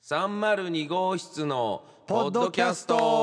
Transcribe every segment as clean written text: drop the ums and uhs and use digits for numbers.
302号室のポッドキャス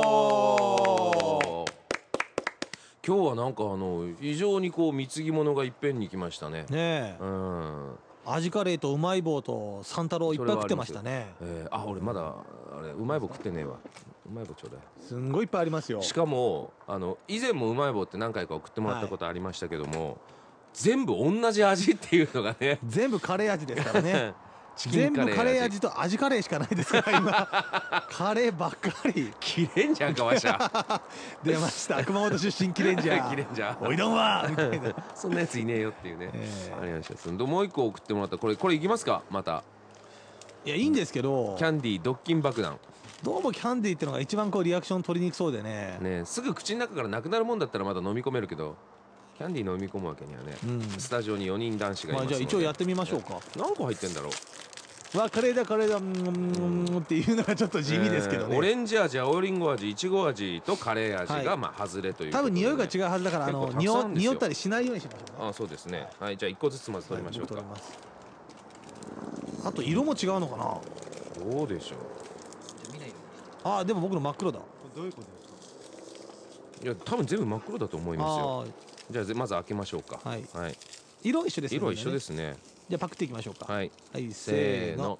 ト。今日はなんか非常にこう貢ぎ物がいっぺんに来ましたね。 ねえ、味カレーとうまい棒と三太郎いっぱい食ってましたね。 俺まだあれうまい棒食ってねえわ。うまい棒ちょうだい。 すんごいいっぱいありますよ。 しかも以前もうまい棒って何回か送ってもらったことありましたけども、全部同じ味っていうのがね。 全部カレー味ですからね。全部カレー味と味カレーしかないですから今カレーばっかり。 キレンジャーかわしゃ出ました、熊本出身キレンジャー。 キレンジャーおいどんはみたいなそんなやついねえよっていうね、ありました。もう一個送ってもらったこれいきますか。またいやいいんですけど、 キャンディードッキン爆弾どうもキャンディーってのが一番こうリアクション取りにくそうでね。 すぐ口の中からなくなるもんだったらまだ飲み込めるけど、キャンディー飲み込むわけにはね、スタジオに4人男子がいますので、 じゃあ一応やってみましょうか。 何個入ってんだろう。 カレーだカレーだっていうのがちょっと地味ですけどね。 オレンジ味、青りんご味、いちご味とカレー味がまあ外れということで、 多分匂いが違うはずだから匂ったりしないようにしましょうね。 そうですね。はい、じゃあ1個ずつまず取りましょうか。 あと色も違うのかな。 どうでしょう。 でも僕の真っ黒だ。 どういうことですか。 いや多分全部真っ黒だと思いますよ。じゃあまず開けましょうか。 はい、色一緒ですね。 色一緒ですね。 じゃあパクっていきましょうか。 はい、 せーの。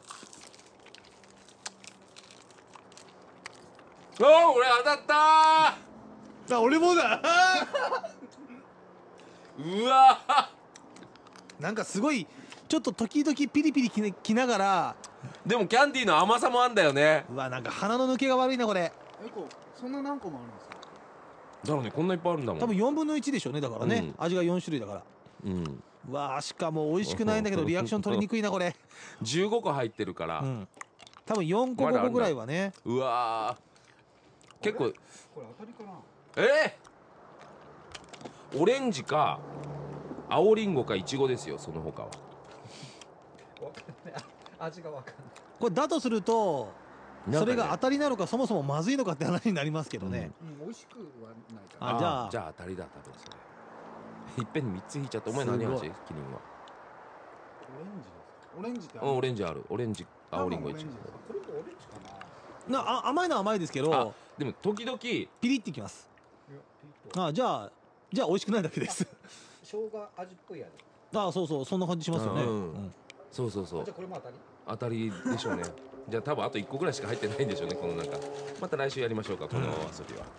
俺当たったー。 俺もだうわなんかすごいちょっと時々ピリピリきながら、 でもキャンディーの甘さもあんだよね。 なんか鼻の抜けが悪いなこれ。 そんな何個もあるんですか。 だろうね、こんないっぱいあるんだもん。 多分4分の1でしょうね。だからね、味が4種類だから。しかも美味しくないんだけどリアクション取りにくいなこれ。 15個入ってるから、 多分4個5個ぐらいはね。 うわ結構。 これ当たりかな。 オレンジか青りんごかいちごですよ。その他は味がわかんない。 これだとするとそれが当たりなのかそもそもまずいのかって話になりますけどね。 美味しくはないかな。 じゃあ当たりだ。多分それいっぺんに3つ引いちゃった。お前何味？キリンはオレンジってオレンジある。オレンジ、青りんごいちご。 これもオレンジかな。 甘いのは甘いですけど、 でも時々 ピリってきます。じゃあ美味しくないだけです。 生姜味っぽい味。 そうそんな感じしますよね。 そうじゃあこれも当たりでしょうね。じゃあ多分あと1個ぐらいしか入ってないんでしょうね、この中。また来週やりましょうか、この遊びは。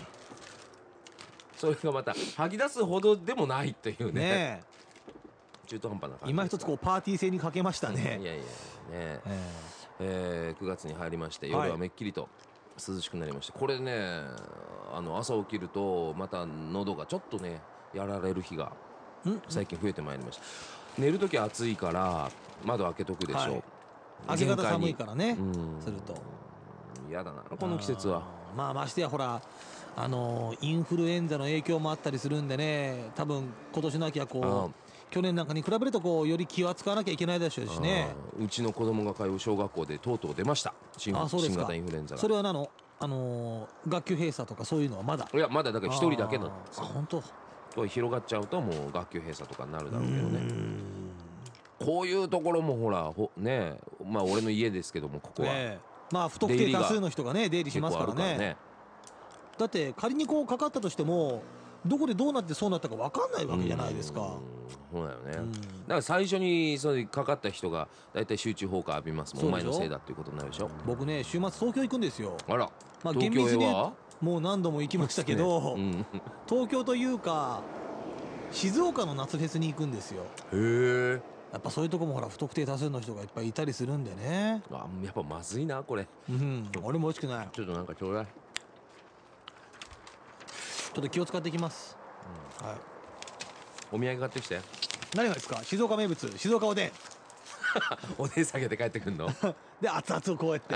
それがまた吐き出すほどでもないっていうね。中途半端な感じ。 今一つこうパーティー性にかけましたね。 いやね。9月に入りまして、夜はめっきりと涼しくなりまして、これね朝起きるとまた喉がちょっとねやられる日が最近増えてまいりました。寝るとき暑いから窓開けとくでしょう。 明け方寒いからね。すると嫌だなこの季節は。 ましてやほらインフルエンザの影響もあったりするんでね、多分今年の秋はこう去年なんかに比べるとこうより気は使わなきゃいけないでしょうしね。 うちの子供が通う小学校でとうとう出ました、新型インフルエンザが。 それは学級閉鎖とかそういうのはまだ。 いやまだだから1人だけなんですよ。 本当広がっちゃうともう学級閉鎖とかになるだろうけどね。こういうところもほらね、俺の家ですけども、ここは不特定多数の人がね出入りしますからね。だって仮にこうかかったとしてもどこでどうなってそうなったか分かんないわけじゃないですか。 そうだよね。だから最初にそれかかった人が大体集中放火浴びますもん。お前のせいだっていうことになるでしょ。 僕ね週末東京行くんですよ。 あら、 厳密にもう何度も行きましたけど、東京というか静岡の夏フェスに行くんですよ。 へえ。 やっぱそういうとこもほら不特定多数の人がいっぱいいたりするんでね。 やっぱまずいなこれ。 俺も美味しくない。 ちょっとなんかちょうだい。 ちょっと気を使っていきます。 お土産買ってきて。 何がですか。静岡名物静岡おでん。 おでん下げて帰ってくんの。 で熱々をこうやって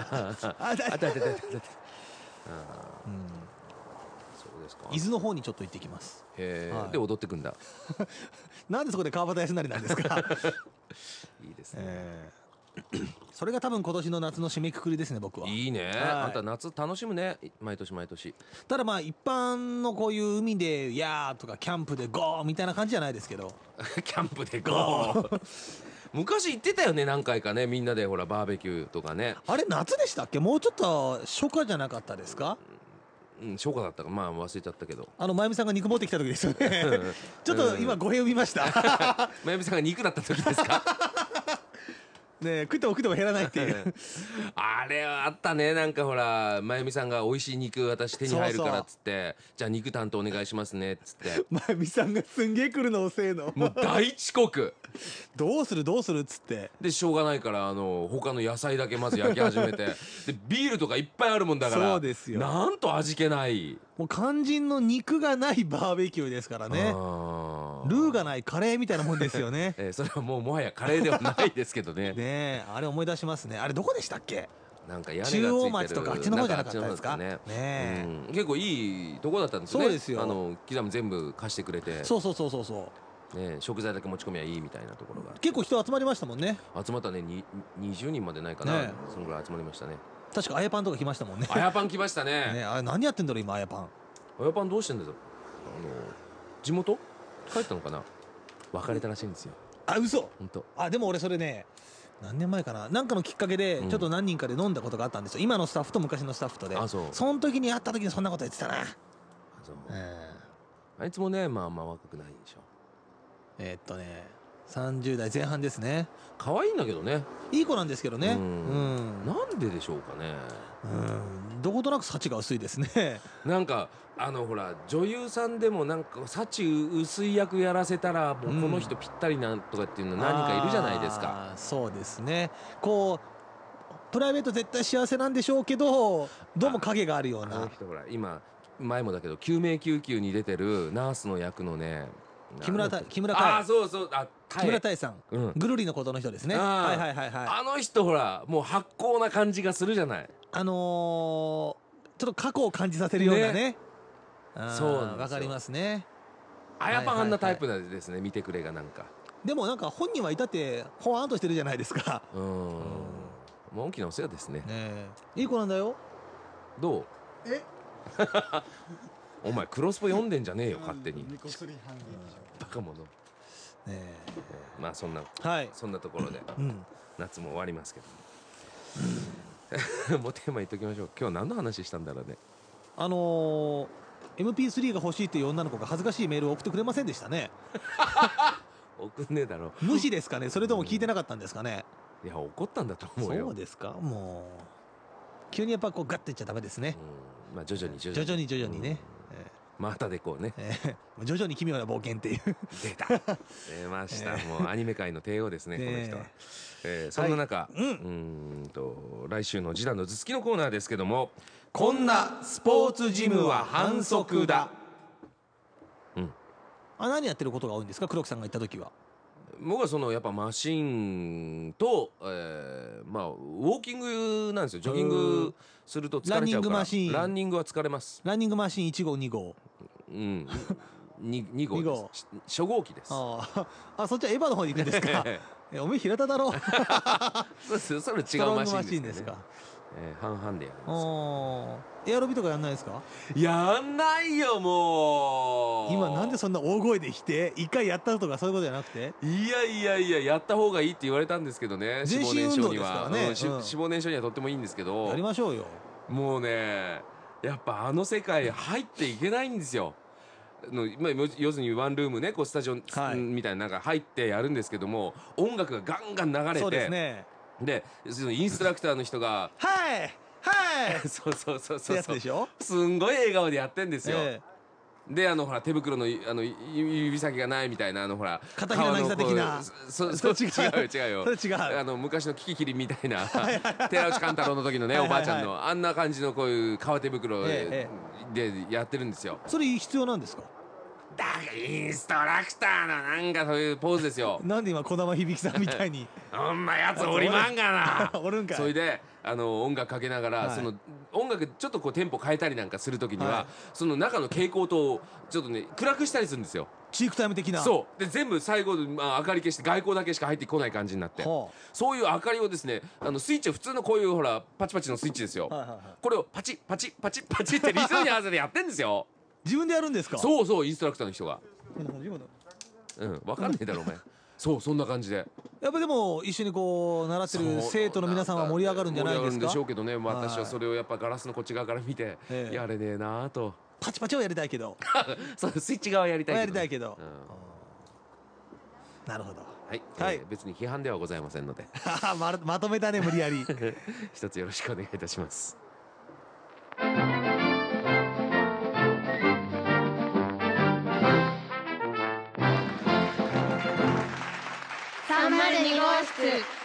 そうですか。 伊豆の方にちょっと行ってきます。 で踊ってくんだ。 なんでそこで川端康成なんですか。 いいですね。 それが多分今年の夏の締めくくりですね。僕はいいね。あんた夏楽しむね、毎年毎年。 ただ一般のこういう海でやーとかキャンプでゴーみたいな感じじゃないですけど。 キャンプでゴー昔行ってたよね、何回かね、みんなでほらバーベキューとかね。 あれ夏でしたっけ？もうちょっと初夏じゃなかったですか？ うん、初夏だったか、まあ忘れちゃったけど。 真由美さんが肉持ってきた時ですよね。ちょっと今語弊を見ました。 真由美さんが肉だった時ですか？ ね、食っても減らないっていうあれはあったね。なんかほら真由美さんが美味しい肉私手に入るからっつって、じゃあ肉担当お願いしますねっつって真由美さんがすんげえ来るの遅えの。 もう大遅刻どうするっつって、 でしょうがないから他の野菜だけまず焼き始めてでビールとかいっぱいあるもんだから、 そうですよ、 なんと味気ない、 もう肝心の肉がないバーベキューですからね。ルーがないカレーみたいなもんですよね。 それはもうもはやカレーではないですけどね。 ねえ、あれ思い出しますね。あれどこでしたっけ？ なんか屋根がついてる中央町とかあっちの方じゃなかったですか？ ね、 ねえ、 結構いいとこだったんですよね。 そうですよ。 刻み全部貸してくれて、 そうね、食材だけ持ち込みはいいみたいなところが結構人集まりましたもんね。 集まったね。20人までないかな、 ね、 そのぐらい集まりましたね。 確かあやパンとか来ましたもんね。 あやパン来ましたね。 ね、あれ何やってんだろう今、あやパン。 あやパンどうしてんだろう。地元帰ったのかな。別れたらしいんですよ。 あ、嘘。 本当。 あ、でも俺それね、何年前かな、なんかのきっかけでちょっと何人かで飲んだことがあったんですよ、今のスタッフと昔のスタッフとで。その時に会った時にそんなこと言ってたな。 あいつもね、まあまあ若くないでしょ。 30代前半ですね。 可愛いんだけどね。 いい子なんですけどね。 なんででしょうかね。 どことなく幸が薄いですね。 なんかほら女優さんでもなんか幸薄い役やらせたらもうこの人ぴったりなんとかっていうの何人かいるじゃないですか。 そうですね。こうプライベート絶対幸せなんでしょうけど、どうも影があるような。 人ほら今前もだけど救命救急に出てるナースの役のね、 木村多江。 そうそう、 木村多江さん、ぐるりのことの人ですね。あの人ほらもう発酵な感じがするじゃない。 ちょっと過去を感じさせるようなね。 そうわかりますね。 あやぱんあんなタイプなんですね。見てくれがなんか。 でもなんか本人はいたってほわんとしてるじゃないですか。 もう大きなお世話ですね。 いい子なんだよ。 どう？お前クロスポ読んでんじゃねえよ勝手に。バカ者。まあそんなところで夏も終わりますけど。もうテーマ言っときましょう。今日何の話したんだろうね。 MP3 が欲しいっていう女の子が恥ずかしいメールを送ってくれませんでしたね。 送んねえだろ。 無視ですかね。それとも聞いてなかったんですかね。 いや怒ったんだと思うよ。 そうですか。もう急にやっぱこうガッていっちゃダメですね。 まあ徐々にね。またでこうね。 徐々に奇妙な冒険っていう。 出ました。もうアニメ界の帝王ですね、この人は。そんな中、来週のジダンの頭突きのコーナーですけども、こんなスポーツジムは反則だ。 何やってることが多いんですか、黒木さんが行った時は。 僕はやっぱマシンと、まあウォーキングなんですよ。ジョギングすると疲れちゃうから。ランニングは疲れます。 ランニングマシン1号2号。 2号です。初号機です。 そっちはエヴァの方に行くんですか。おめえ平田だろ。 それ違うマシンですか。半々でやるんですよ。 エアロビとかやんないですか。 やんないよもう。 今なんでそんな大声で来て一回やったとかそういうことじゃなくて。 いややった方がいいって言われたんですけどね。脂肪燃焼には脂肪燃焼にはとってもいいんですけど。 やりましょうよ。 もうねやっぱ世界入っていけないんですよ。要するにワンルームね、こうスタジオみたいななんか入ってやるんですけども、音楽がガンガン流れて、 そうですね。 でインストラクターの人がはいそうやつでしょ。 すんごい笑顔でやってんですよ。でほら手袋の指先がないみたいなほら片平渚的な。 そう違うよ。 それ違う。 昔のキキキリンみたいな寺内貫太郎の時のねおばあちゃんのあんな感じのこういう革手袋でやってるんですよ。 それ必要なんですか。 だからインストラクターのなんかそういうポーズですよ。 なんで今児玉響さんみたいにほんまやつおりまんがな。 おるんかい。 それで音楽かけながら、音楽ちょっとこうテンポ変えたりなんかするときには、その中の蛍光灯をちょっとね暗くしたりするんですよ。 チークタイム的な。 そうで全部最後明かり消して外光だけしか入ってこない感じになって、そういう明かりをですねスイッチを普通のこういうほらパチパチのスイッチですよ。これをパチパチパチパチってリズムに合わせてやってんですよ。 自分でやるんですか。 そうインストラクターの人が。分かんねえだろお前。 そうそんな感じでやっぱでも一緒にこう習ってる生徒の皆さんは盛り上がるんじゃないですか。 盛り上がるんでしょうけどね、私はそれをやっぱガラスのこっち側から見て、やれねえなと。 パチパチはやりたいけどそうスイッチ側やりたいけど、ね、 やりたいけど、なるほど。 はい、別に批判ではございませんのでまとめたね無理やり一つよろしくお願いいたします。 302号室